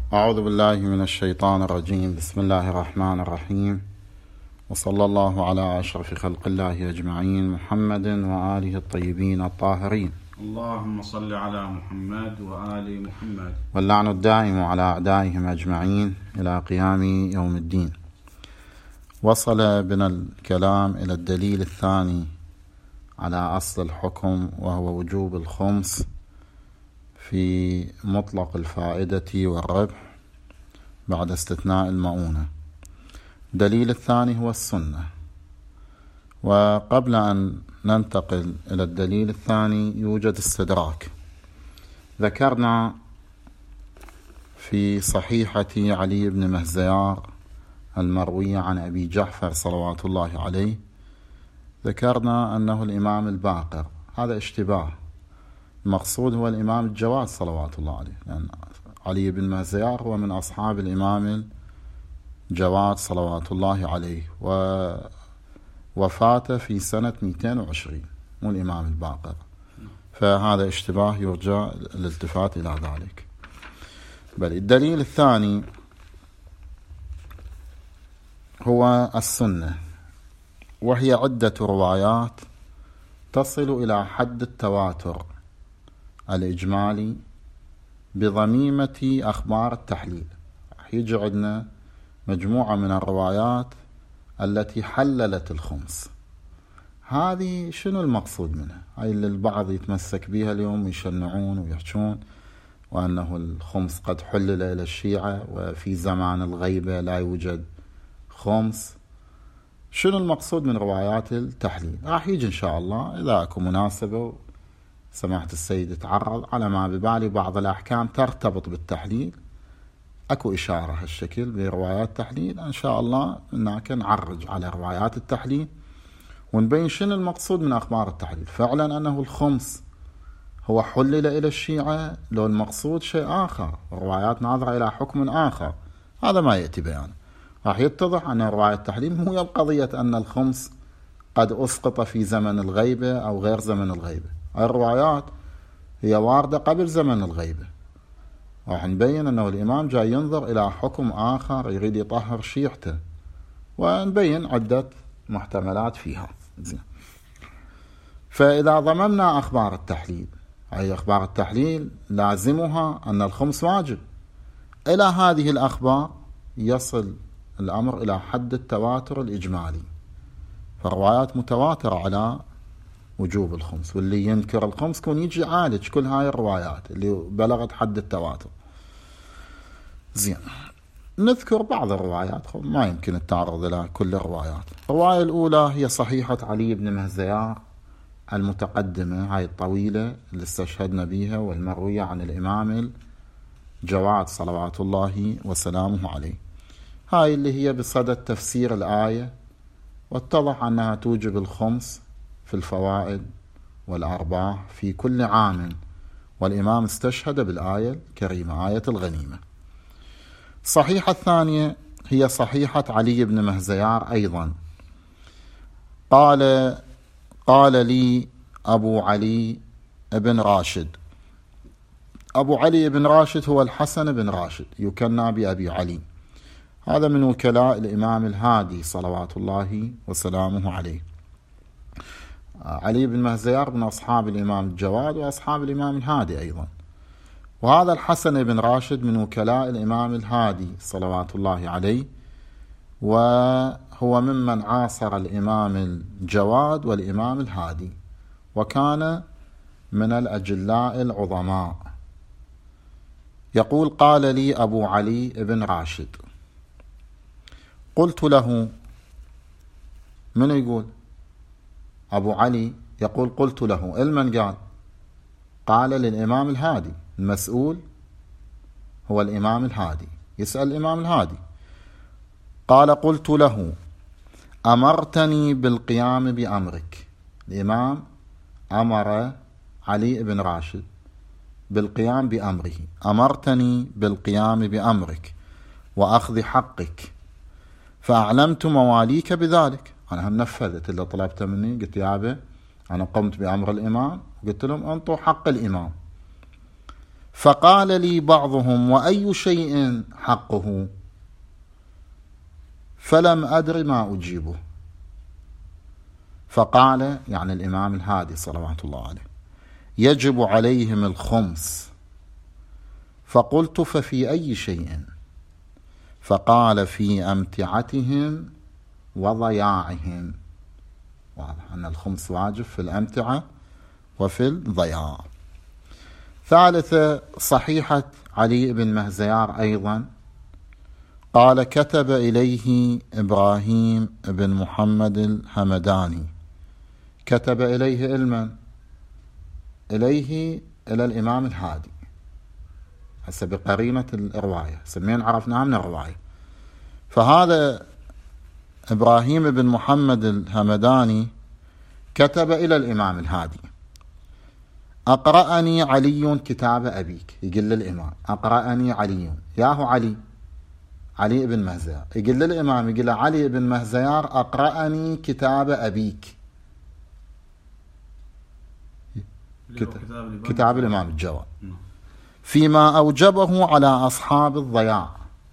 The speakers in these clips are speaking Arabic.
أعوذ بالله من الشيطان الرجيم. بسم الله الرحمن الرحيم، وصلى الله على أشرف خلق الله أجمعين، محمد وآله الطيبين الطاهرين. اللهم صل على محمد وآل محمد. واللعن الدائم على أعدائهم أجمعين إلى قيام يوم الدين. وصل بنا الكلام إلى الدليل الثاني على أصل الحكم، وهو وجوب الخمس في مطلق الفائدة والربح بعد استثناء المؤونة. الدليل الثاني هو السنة. وقبل أن ننتقل إلى الدليل الثاني يوجد استدراك. ذكرنا في صحيحة علي بن مهزيار المروية عن أبي جعفر صلوات الله عليه، ذكرنا أنه الإمام الباقر. هذا اشتباه، المقصود هو الإمام الجواد صلوات الله عليه، لأن علي بن مهزيار هو من أصحاب الإمام الجواد صلوات الله عليه، ووفاته في سنة 220، مو الإمام الباقر. فهذا اشتباه يرجى الالتفات إلى ذلك. بل الدليل الثاني هو السنة، وهي عدة روايات تصل إلى حد التواتر الإجمالي بضميمة أخبار التحليل. يجي عندنا مجموعة من الروايات التي حللت الخمس. هذه شنو المقصود منها؟ هاي اللي البعض يتمسك بها اليوم، يشنعون ويحشون وأنه الخمس قد حلل إلى الشيعة، وفي زمان الغيبة لا يوجد خمس. شنو المقصود من روايات التحليل؟ راح يجي إن شاء الله إذا أكو مناسبة سماحة السيد يتعرض على ما ببالي بعض الأحكام ترتبط بالتحليل، أكو إشارة هالشكل بروايات التحليل. إن شاء الله هناك نعرج على روايات التحليل ونبين شنو المقصود من أخبار التحليل. فعلا أنه الخمس هو حلل إلى الشيعة، لو المقصود شيء آخر، روايات ناظرة إلى حكم آخر، هذا ما يأتي بيانه. راح يتضح أن رواية التحليل مو قضية أن الخمس قد أسقط في زمن الغيبة أو غير زمن الغيبة. الروايات هي واردة قبل زمن الغيبة. راح نبين أنه الإمام جاي ينظر إلى حكم آخر، يريد يطهر شيعته، ونبين عدة محتملات فيها. فإذا ضممنا أخبار التحليل، أي أخبار التحليل لازمها أن الخمس واجب، إلى هذه الأخبار يصل الأمر إلى حد التواتر الإجمالي. فالروايات متواترة على وجوب الخمس، واللي ينكر الخمس كون يجي يعالج كل هاي الروايات اللي بلغت حد التواتر. زين، نذكر بعض الروايات، ما يمكن التعرض إلى كل الروايات. الرواية الأولى هي صحيحة علي بن مهزيار المتقدمة، هاي الطويلة اللي استشهدنا بها، والمروية عن الإمام الجواد صلوات الله وسلامه عليه. هاي اللي هي بصدد تفسير الآية، واتضح أنها توجب الخمس في الفوائد والأرباح في كل عام، والإمام استشهد بالآية الكريمة، آية الغنيمة. الصحيحة الثانية هي صحيحة علي بن مهزيار أيضا. قال لي أبو علي بن راشد. أبو علي بن راشد هو الحسن بن راشد، يكنى بأبي علي. هذا من وكلاء الإمام الهادي صلوات الله وسلامه عليه. علي بن مهزيار من أصحاب الإمام الجواد وأصحاب الإمام الهادي أيضا. وهذا الحسن بن راشد من وكلاء الإمام الهادي صلوات الله عليه، وهو ممن عاصر الإمام الجواد والإمام الهادي، وكان من الأجلاء العظماء. يقول: قال لي أبو علي بن راشد، قلت له. من يقول؟ أبو علي يقول قلت له. المن قال للإمام الهادي، المسؤول هو الإمام الهادي، يسأل الإمام الهادي. قال: قلت له: أمرتني بالقيام بأمرك. الإمام أمر علي بن راشد بالقيام بأمره. أمرتني بالقيام بأمرك وأخذ حقك، فأعلمت مواليك بذلك. أنا نفذت اللي طلبته مني، قلت يا أبي أنا قمت بأمر الإمام، قلت لهم أنطوا حق الإمام. فقال لي بعضهم: وأي شيء حقه؟ فلم أدر ما أجيبه. فقال، يعني الإمام الهادي صلوات الله عليه: يجب عليهم الخمس. فقلت: ففي أي شيء؟ فقال: في أمتعتهم وضياعهم. واضح أن الخمس واجب في الأمتعة وفي الضياع. ثالثة، صحيحة علي بن مهزيار أيضا قال: كتب إليه إبراهيم بن محمد الهمداني. كتب إليه علما إليه إلى الإمام الهادي، هسه بقرينة الرواية، سمين عرفناها من الرواية. فهذا إبراهيم بن محمد الهمداني كتب إلى الإمام الهادي: أقرأني علي كتاب أبيك. يقول للإمام: أقرأني علي، ياهو علي بن مهزيار. يقول للإمام، يقول علي بن مهزيار: أقرأني كتاب أبيك. كتاب الإمام الجواد، فيما أوجبه على أصحاب الضياع.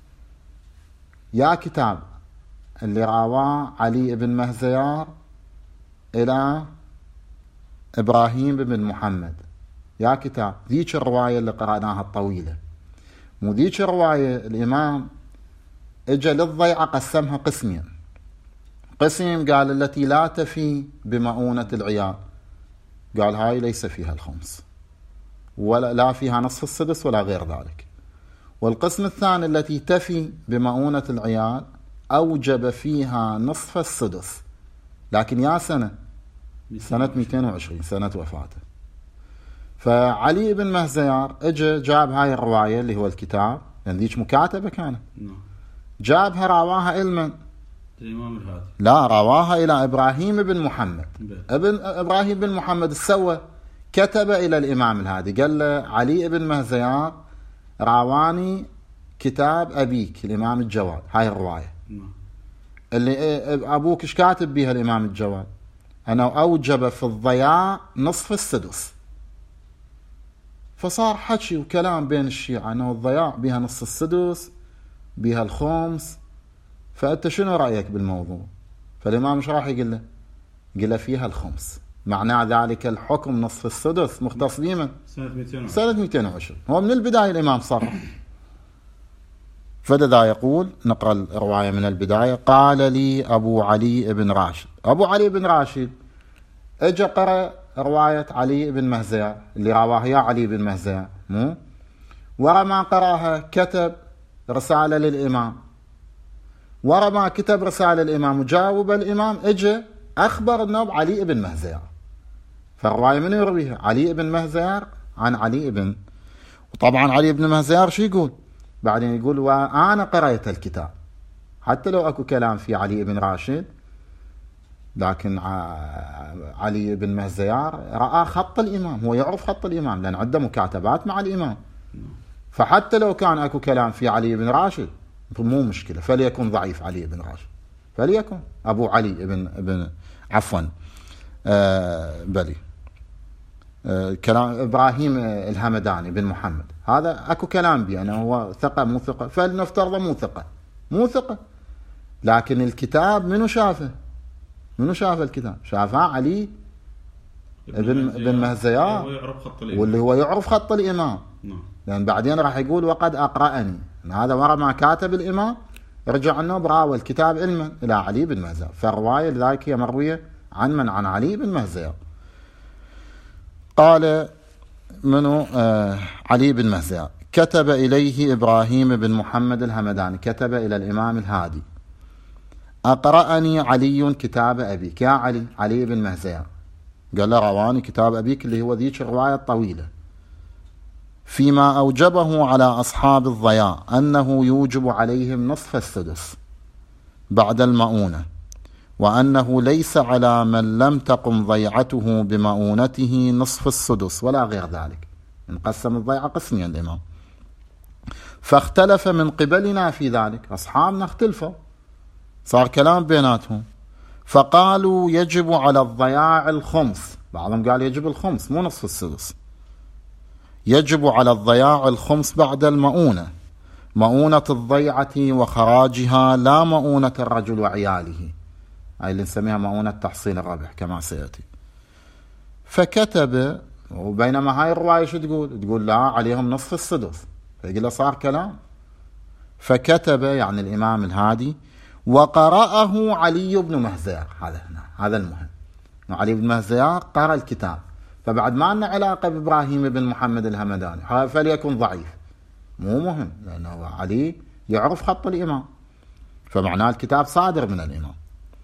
يا كتاب اللي راواه علي بن مهزيار إلى إبراهيم بن محمد، يا كتاب ذيك الرواية اللي قرأناها الطويلة، مو ذيك الرواية الإمام اجى للضيعة قسمها قسمين. قسم قال التي لا تفي بمؤونة العيال، قال هاي ليس فيها الخمس ولا لا فيها نصف السدس ولا غير ذلك. والقسم الثاني التي تفي بمؤونة العيال أوجب فيها نصف السدس، لكن يا سنة 220 سنة وفاته. فعلي بن مهزيار اجى جاب هاي الرواية اللي هو الكتاب، لأن ذيك مكاتبة كانت، جابها رواها علما الإمام الهادي، لا رواها إلى إبراهيم بن محمد. ابن إبراهيم بن محمد السوى كتب إلى الإمام الهادي، قال له: علي بن مهزيار راواني كتاب أبيك الإمام الجواد، هاي الرواية اللي أبوك إيش كاتب بها الإمام الجواد؟ أنا أوجب في الضياع نصف السدس. فصار حكي وكلام بين الشيعة أنه الضياع بها نصف السدس، بها الخمس، فأنت شنو رأيك بالموضوع؟ فالإمام ايش راح يقول له؟ يقول له فيها الخمس، معناه ذلك الحكم نصف السدس مختص بمن؟ سنة 220. هو من البداية الإمام صرح. فلذا يقول، نقرأ الرواية من البداية: قال لي أبو علي بن راشد. أبو علي بن راشد اجى قرأ رواية علي بن مهزيار اللي رواها يا علي بن مهزيار، مو ورا ما قرأها كتب رسالة للإمام، ورا ما كتب رسالة الإمام وجاوب الإمام اجى أخبر النوب علي بن مهزيار. فالرواية من يرويها؟ علي بن مهزيار عن علي بن، وطبعا علي بن مهزيار شو يقول بعدين؟ يقول: وأنا قرأت الكتاب. حتى لو أكو كلام في علي بن راشد، لكن علي بن مهزيار رأى خط الإمام، هو يعرف خط الإمام لأن عنده مكاتبات مع الإمام. فحتى لو كان أكو كلام في علي بن راشد مو مشكلة، فليكن ضعيف علي بن راشد، فليكن أبو علي بن عفوا بلي كلام إبراهيم الهمداني بن محمد، هذا أكو كلام بي أنه هو ثقة مو ثقة، فلنفترض مو ثقة، لكن الكتاب منو شافه؟ منو شاف الكتاب؟ شافها علي بن مهزيار، واللي هو يعرف خط الإمام. لأن بعدين راح يقول: وقد أقرأني، هذا ورا ما كاتب الإمام رجع عنه براوى الكتاب علما إلى علي بن مهزيار. فالرواية لذلك هي مروية عن علي بن مهزيار. قال منو علي بن مهزيار: كتب إليه إبراهيم بن محمد الهمداني، كتب إلى الإمام الهادي: أقرأني علي كتاب أبيك. يا علي بن مهزيار قال له: رواني كتاب أبيك اللي هو ذيك الرواية الطويلة، فيما أوجبه على أصحاب الضياع أنه يوجب عليهم نصف السدس بعد المؤونة، وأنه ليس على من لم تقم ضيعته بمؤونته نصف السدس ولا غير ذلك. انقسم الضيعة قسمين الإمام، فاختلف من قبلنا في ذلك، أصحابنا اختلفوا، صار كلام بيناتهم، فقالوا يجب على الضياع الخمس، بعضهم قال يجب الخمس مو نصف السدس، يجب على الضياع الخمس بعد المؤونة، مؤونة الضيعة وخراجها، لا مؤونة الرجل وعياله، أي اللي نسميها مؤونة تحصيل الربح كما سيأتي. فكتب، وبينما هاي الرواية شو تقول لا عليهم نصف السدس، فيقول له صار كلام. فكتب يعني الإمام الهادي وقرأه علي بن مهزيار. هذا المهم، علي بن مهزيار قرأ الكتاب، فبعد ما لنا علاقة بإبراهيم بن محمد الهمداني فليكن ضعيف، مو مهم، لأنه علي يعرف خط الإمام، فمعناه الكتاب صادر من الإمام.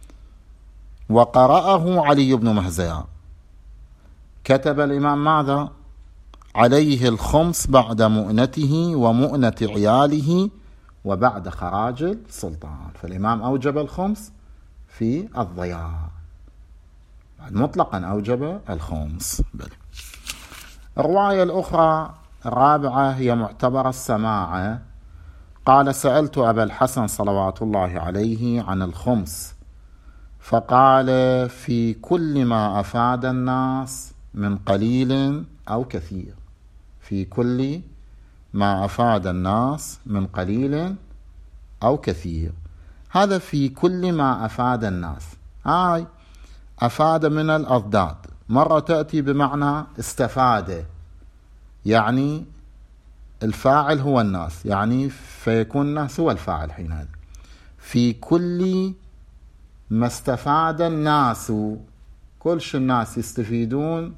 وقرأه علي بن مهزيار. كتب الإمام ماذا؟ عليه الخمس بعد مؤنته ومؤنة عياله وبعد خراج السلطان. فالإمام أوجب الخمس في الضياع، مطلقا أوجب الخمس. الرواية الأخرى الرابعة هي معتبر السماعة. قال: سألت أبا الحسن صلوات الله عليه عن الخمس، فقال: في كل ما أفاد الناس من قليل أو كثير. في كل ما أفاد الناس من قليل أو كثير. هذا في كل ما أفاد الناس، هاي أفاد من الأضداد، مرة تأتي بمعنى استفاد، يعني الفاعل هو الناس، يعني فيكون الناس هو الفاعل حينئذ. في كل ما استفاد الناس، كل شيء الناس يستفيدون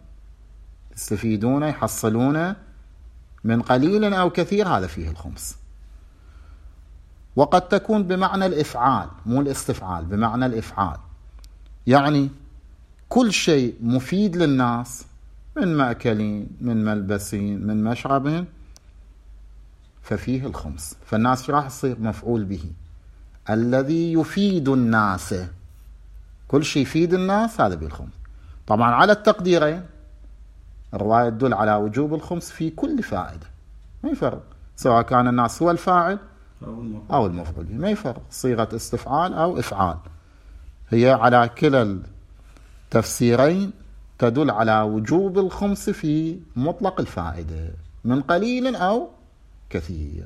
يحصلون من قليل أو كثير، هذا فيه الخمس. وقد تكون بمعنى الإفعال، مو الاستفعال، بمعنى الإفعال، يعني كل شيء مفيد للناس من مأكلين، من ملبسين، من مشرب، ففيه الخمس. فالناس راح يصير مفعول به، الذي يفيد الناس، كل شيء يفيد الناس هذا بالخمس. طبعا على التقديرين، الرواية تدل على وجوب الخمس في كل فائدة، ما يفرق، سواء كان الناس هو الفاعل أو المفعول به، ما يفرق، صيغة استفعال أو إفعال، هي على كلا التفسيرين تدل على وجوب الخمس في مطلق الفائدة من قليل أو كثير،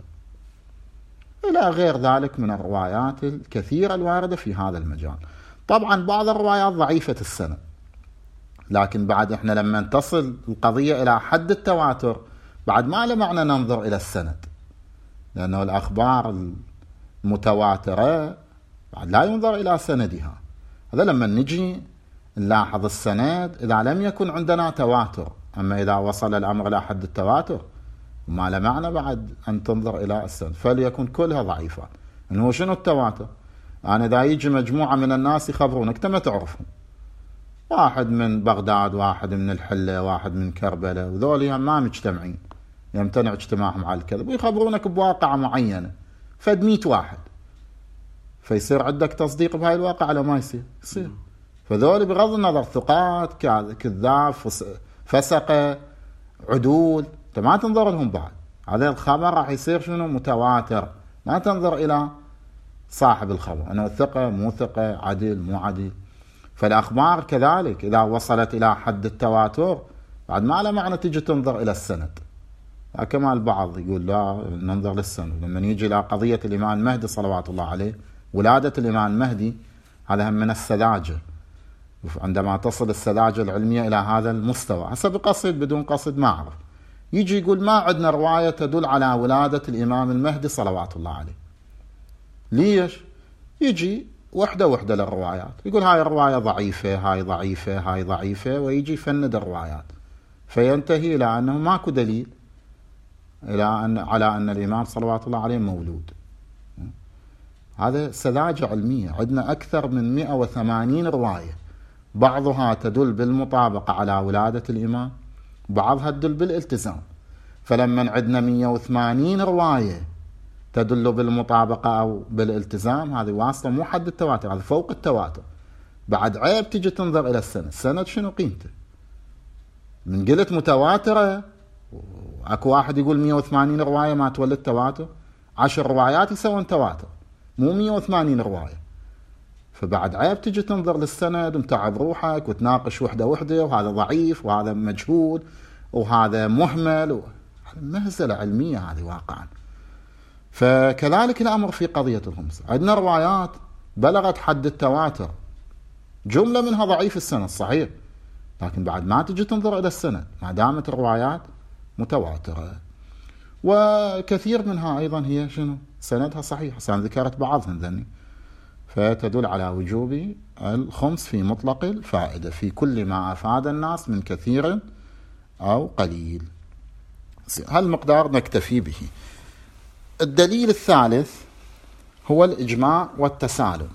إلى غير ذلك من الروايات الكثيرة الواردة في هذا المجال. طبعا بعض الروايات ضعيفة السند، لكن بعد احنا لما تصل القضية إلى حد التواتر بعد ما له معنى ننظر إلى السند، لأنه الأخبار المتواترة بعد لا ينظر إلى سندها. هذا لما نجي نلاحظ السند إذا لم يكن عندنا تواتر، أما إذا وصل الأمر إلى حد التواتر ما له معنى بعد أن تنظر إلى السند، فليكن كلها ضعيفة. إنه شنو التواتر؟ يعني إذا يجي مجموعة من الناس يخبرونك أنت ما تعرفهم، واحد من بغداد، واحد من الحلة، واحد من كربلاء، وذولي ما مجتمعين، يمتنع اجتماعهم على الكذب، ويخبرونك بواقعة معينة، فد 100 واحد، فيصير عندك تصديق بهاي الواقعة لو ما يصير. فذولي بغض النظر ثقات، كذاب، فسقة، عدول، انت ما تنظر لهم بعد، هذا الخبر راح يصير شنو؟ متواتر، ما تنظر إلى صاحب الخبر أنه ثقة مو ثقة، عدل مو عدل. فالأخبار كذلك إذا وصلت إلى حد التواتر بعد ما له معنى تيجي تنظر إلى السند، كما البعض يقول لا ننظر للسند. لما يجي إلى قضية الإمام المهدي صلوات الله عليه، ولادة الإمام المهدي، هذا هم من السذاجة، عندما تصل السذاجة العلمية إلى هذا المستوى، هسه بقصد بدون قصد ما أعرف، يجي يقول ما عندنا رواية تدل على ولادة الإمام المهدي صلوات الله عليه. ليش؟ يجي وحدة للروايات، يقول هاي الرواية ضعيفة، هاي ضعيفة، هاي ضعيفة، ويجي يفند الروايات، فينتهي إلى أنه ماكو دليل على أن الإمام صلوات الله عليه مولود. هذا سذاجة علمية. عندنا أكثر من 180 رواية، بعضها تدل بالمطابقة على ولادة الإمام، بعضها تدل بالالتزام. فلما عندنا 180 رواية تدل بالمطابقة أو بالالتزام، هذه واسطة مو حد التواتر، هذا فوق التواتر. بعد عيب تيجي تنظر إلى السند، السند شنو قيمته؟ من قلت متواترة، اكو واحد يقول 180 رواية ما تولد تواتر، 10 روايات يسوون تواتر، مو 180 رواية. فبعد عيب تيجي تنظر للسند ومتعب روحك وتناقش وحدة، وهذا ضعيف وهذا مجهول وهذا مهمل مهزلة علمية هذه واقعا. فكذلك الأمر في قضية الخمس، عندنا روايات بلغت حد التواتر، جملة منها ضعيف السند صحيح، لكن بعد ما تجي تنظر إلى السند ما دامت الروايات متواترة، وكثير منها أيضا هي شنو سندها صحيح، ذكرت بعضهم ذني، فتدل على وجوب الخمس في مطلق الفائدة في كل ما أفاد الناس من كثير أو قليل. هالمقدار نكتفي به. الدليل الثالث هو الإجماع والتسالم،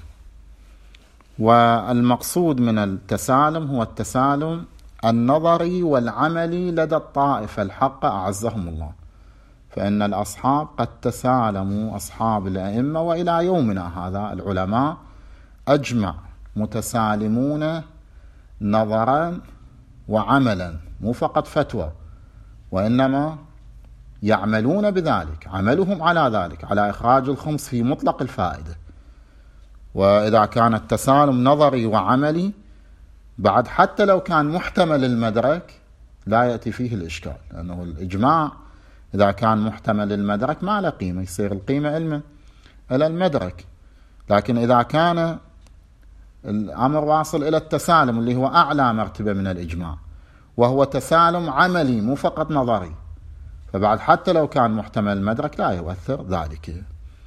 والمقصود من التسالم هو التسالم النظري والعملي لدى الطائفة الحقة أعزهم الله، فإن الأصحاب قد تسالموا، أصحاب الأئمة وإلى يومنا هذا العلماء أجمع متسالمون نظرا وعملا، مو فقط فتوى، وإنما يعملون بذلك، عملهم على ذلك، على إخراج الخمس في مطلق الفائدة. وإذا كان التسالم نظري وعملي بعد حتى لو كان محتمل المدرك لا يأتي فيه الإشكال، لأنه الإجماع إذا كان محتمل المدرك ما له قيمة، يصير القيمة علما إلى المدرك. لكن إذا كان الأمر واصل إلى التسالم اللي هو أعلى مرتبة من الإجماع، وهو تسالم عملي مو فقط نظري، فبعد حتى لو كان محتمل المدرك لا يؤثر ذلك.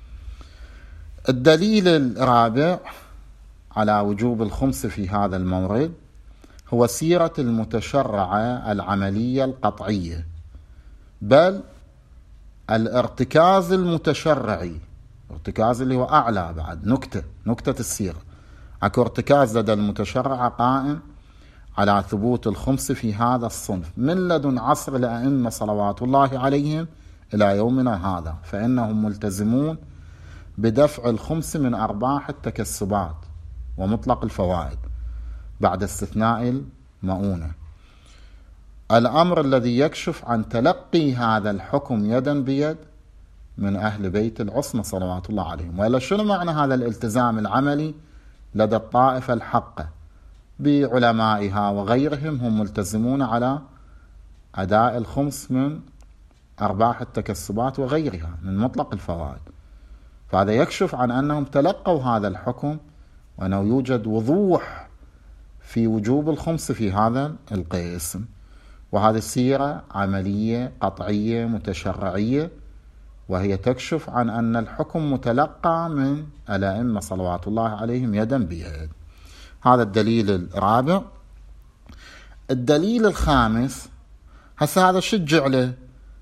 الدليل الرابع على وجوب الخمس في هذا المورد هو سيرة المتشرعة العملية القطعية، بل الارتكاز المتشرعي، ارتكاز اللي هو أعلى بعد نكتة السيرة، اكو ارتكاز لدى المتشرع قائم على ثبوت الخمس في هذا الصنف من لدن عصر الأئمة صلوات الله عليهم إلى يومنا هذا، فإنهم ملتزمون بدفع الخمس من أرباح التكسبات ومطلق الفوائد بعد استثناء المؤونة. الأمر الذي يكشف عن تلقي هذا الحكم يدا بيد من أهل بيت العصمة صلوات الله عليهم. وإلا شنو معنى هذا الالتزام العملي لدى الطائفة الحقة بعلمائها وغيرهم؟ هم ملتزمون على أداء الخمس من أرباح التكسبات وغيرها من مطلق الفوائد، فهذا يكشف عن أنهم تلقوا هذا الحكم، وأنه يوجد وضوح في وجوب الخمس في هذا القسم. وهذه السيرة عملية قطعية متشرعية، وهي تكشف عن أن الحكم متلقى من الأئمة صلوات الله عليهم يدا بيد. هذا الدليل الرابع. الدليل الخامس، هسه هذا شو جعله؟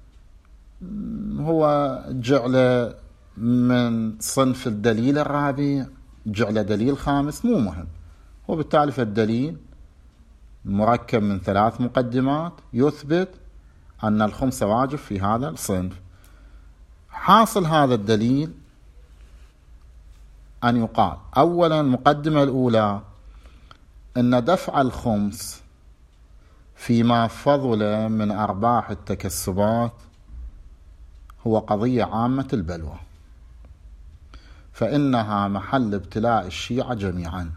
هو جعله من صنف الدليل الرابع، جعله دليل خامس مو مهم، وبالتالي فالدليل مركب من 3 مقدمات يثبت أن الخمس واجب في هذا الصنف. حاصل هذا الدليل أن يقال أولا المقدمة الأولى أن دفع الخمس فيما فضل من أرباح التكسبات هو قضية عامة البلوى، فإنها محل ابتلاء الشيعة جميعا،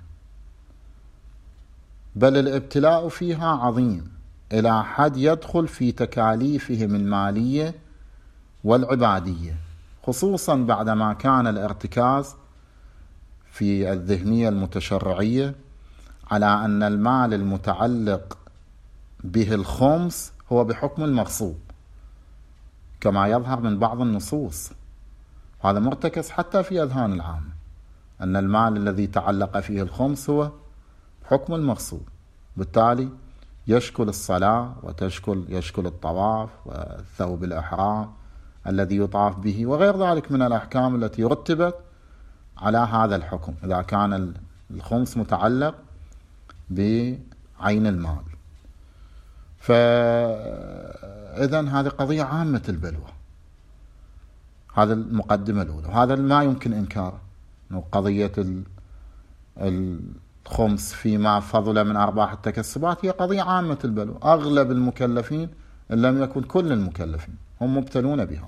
بل الابتلاء فيها عظيم إلى حد يدخل في تكاليفهم المالية والعبادية، خصوصا بعدما كان الارتكاز في الذهنية المتشرعية على أن المال المتعلق به الخمس هو بحكم المغصوب، كما يظهر من بعض النصوص. هذا مرتكز حتى في أذهان العامة، أن المال الذي تعلق فيه الخمس هو حكم المغصوب، بالتالي يشكل الصلاة يشكل الطواف والثوب الإحرام الذي يطاف به وغير ذلك من الأحكام التي رتبت على هذا الحكم إذا كان الخمس متعلق بعين المال. فإذن هذه قضية عامة البلوى، هذا المقدمة الأولى، وهذا ما يمكن إنكاره، قضية الخمس فيما فضل من أرباح التكسبات هي قضية عامة البلوى، أغلب المكلفين إن لم يكن كل المكلفين هم مبتلون بها.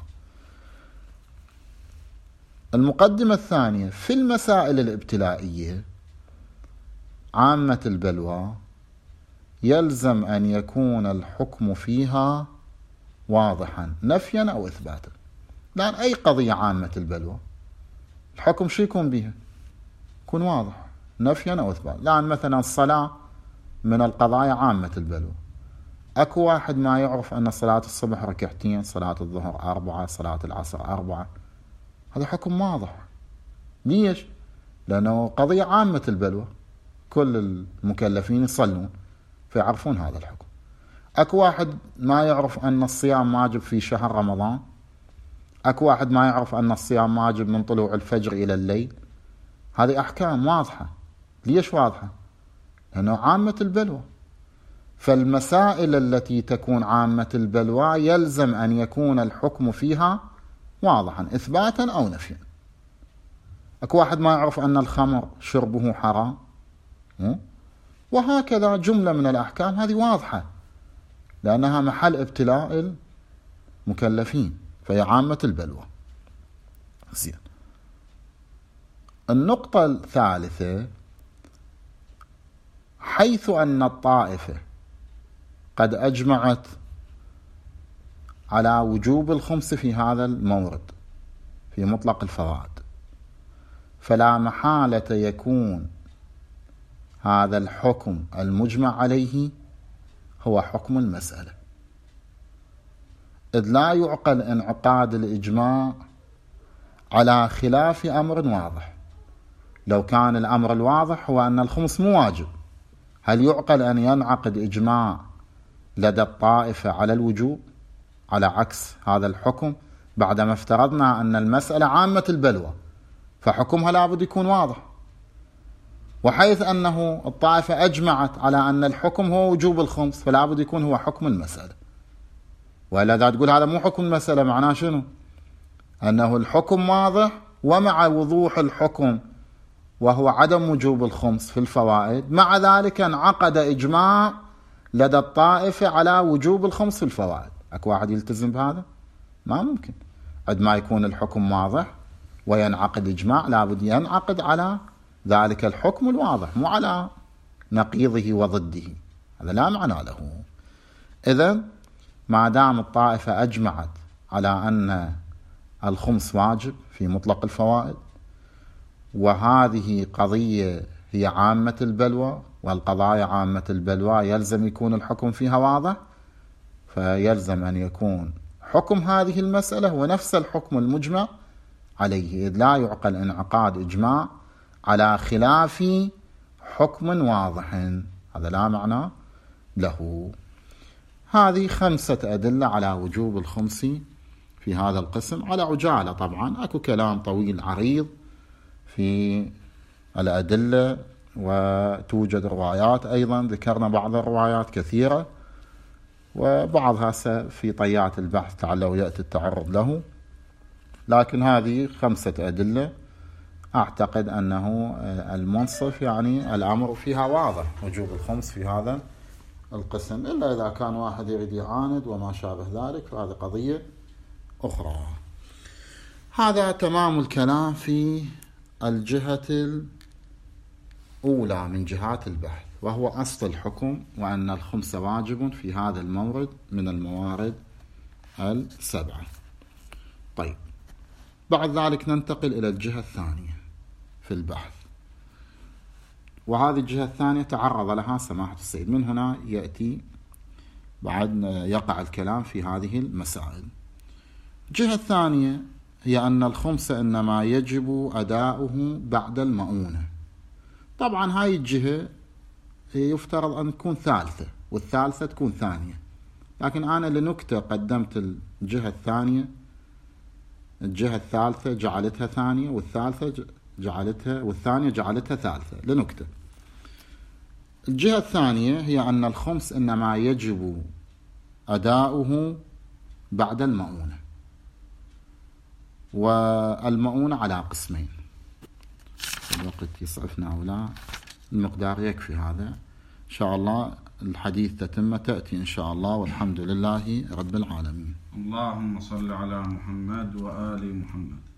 المقدمة الثانية في المسائل الابتلائية عامة البلوى يلزم أن يكون الحكم فيها واضحا نفيا أو إثباتا. لأن أي قضية عامة البلوى الحكم شو يكون بها؟ يكون واضح نفيا أو إثباتا. لأن مثلا الصلاة من القضايا عامة البلوى، أكو واحد ما يعرف أن صلاة الصبح ركعتين، صلاة الظهر 4، صلاة العصر 4، هذا حكم واضح. ليش؟ لأنه قضية عامة البلوى، كل المكلفين يصلون فيعرفون هذا الحكم. أكو واحد ما يعرف أن الصيام واجب في شهر رمضان، أكو واحد ما يعرف أن الصيام واجب من طلوع الفجر إلى الليل. هذه أحكام واضحة. ليش واضحة؟ لأنه عامة البلوى. فالمسائل التي تكون عامة البلوى يلزم أن يكون الحكم فيها واضحا إثباتا أو نفيا. أكو واحد ما يعرف أن الخمر شربه حرام، وهكذا جملة من الأحكام هذه واضحة لأنها محل ابتلاء المكلفين، فهي عامة البلوى. زين. النقطة الثالثة، حيث أن الطائفة قد أجمعت على وجوب الخمس في هذا المورد في مطلق الفوائد، فلا محالة يكون هذا الحكم المجمع عليه هو حكم المسألة، إذ لا يعقل انعقاد الإجماع على خلاف أمر واضح. لو كان الأمر الواضح هو أن الخمس مو واجب، هل يعقل أن ينعقد إجماع لدى الطائفة على الوجوب على عكس هذا الحكم، بعدما افترضنا أن المسألة عامة البلوى فحكمها لابد يكون واضح؟ وحيث أنه الطائفة أجمعت على أن الحكم هو وجوب الخمس فلابد يكون هو حكم المسألة. وإلا إذا تقول هذا مو حكم المسألة معناه شنو؟ أنه الحكم واضح، ومع وضوح الحكم وهو عدم وجوب الخمس في الفوائد مع ذلك انعقد إجماع لدى الطائفة على وجوب الخمس في الفوائد. أكو واحد يلتزم بهذا؟ ما ممكن. عندما يكون الحكم واضح وينعقد إجماع لابد ينعقد على ذلك الحكم الواضح، مو على نقيضه وضده، هذا لا معنى له. إذن ما دام الطائفة أجمعت على أن الخمس واجب في مطلق الفوائد، وهذه قضية هي عامة البلوى، والقضايا عامة البلوى يلزم يكون الحكم فيها واضح، فيلزم أن يكون حكم هذه المسألة هو نفس الحكم المجمع عليه، إذ لا يعقل انعقاد إجماع على خلاف حكم واضح، هذا لا معنى له. هذه 5 أدلة على وجوب الخمس في هذا القسم على عجالة. طبعا أكو كلام طويل عريض في الأدلة، وتوجد روايات أيضا، ذكرنا بعض الروايات كثيرة، وبعضها في طيات البحث لعله يأتي التعرض له، لكن هذه 5 أدلة أعتقد أنه المنصف يعني الأمر فيها واضح وجوب الخمس في هذا القسم، إلا إذا كان واحد يريد يعاند وما شابه ذلك فهذه قضية أخرى. هذا تمام الكلام في الجهة الأولى من جهات البحث، وهو أصل الحكم، وأن الخمس واجب في هذا المورد من الموارد 7. طيب، بعد ذلك ننتقل إلى الجهة الثانية في البحث، وهذه الجهة الثانية تعرض لها سماحة السيد. من هنا يأتي بعد يقع الكلام في هذه المسائل. الجهة الثانية هي أن الخمس إنما يجب أداؤه بعد المؤونة. طبعا هاي الجهة يفترض أن تكون ثالثة، والثالثة تكون ثانية، لكن أنا لنكتة قدمت الجهة الثانية، الجهة الثالثة جعلتها ثانية، والثالثة جعلتها، والثانية جعلتها ثالثة لنكتة. الجهة الثانية هي أن الخمس إنما يجب أداؤه بعد المؤونة، والمؤونة على قسمين. الوقت يسعفنا أو لا، المقدار يكفي هذا إن شاء الله. الحديث تتمة تأتي إن شاء الله، والحمد لله رب العالمين. اللهم صل على محمد وآل محمد.